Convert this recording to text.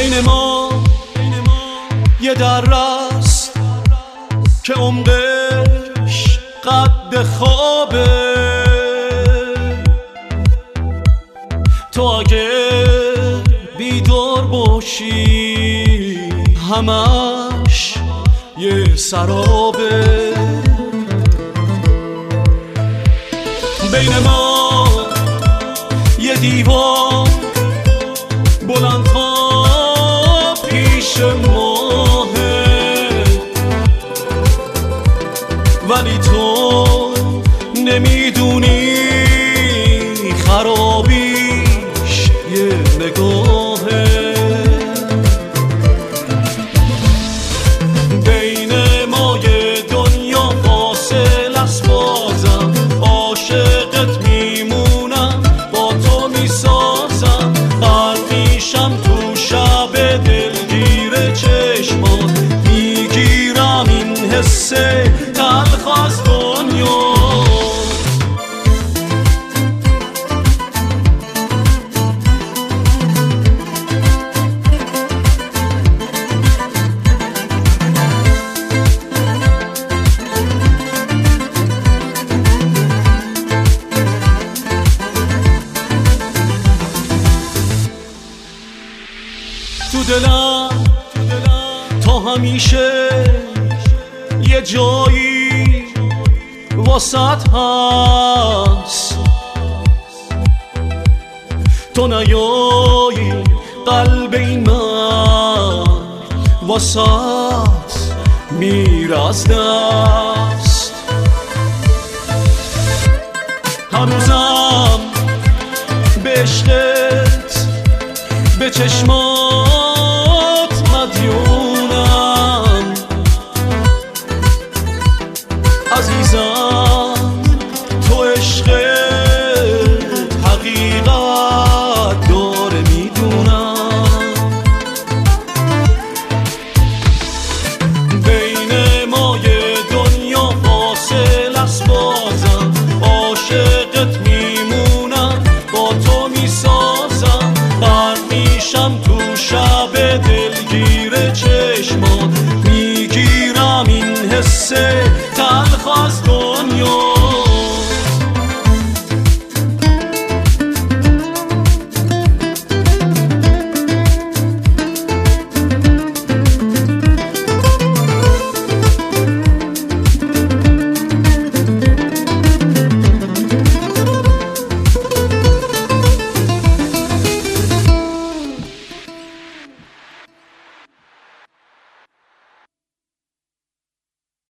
بین ما یه درست که عمقش قد خوابه. تو اگه بیدار باشی همش یه سرابه. بین ما یه دیوار بلند تا پیش ماهه، ولی تو نمیدونی خرابیش یه نگاهه. بین ما یه دنیا فاصل است، بازم عاشقت میمونم، با تو میسازم قلبیشم تو شب دلگیر چشمات، میگیرم این حس تلخ از دنیا. تو دلم تا همیشه یه جایی واسط هست، تو نیایی قلب این من واسط میره از دست. هنوزم به عشقت به چشمان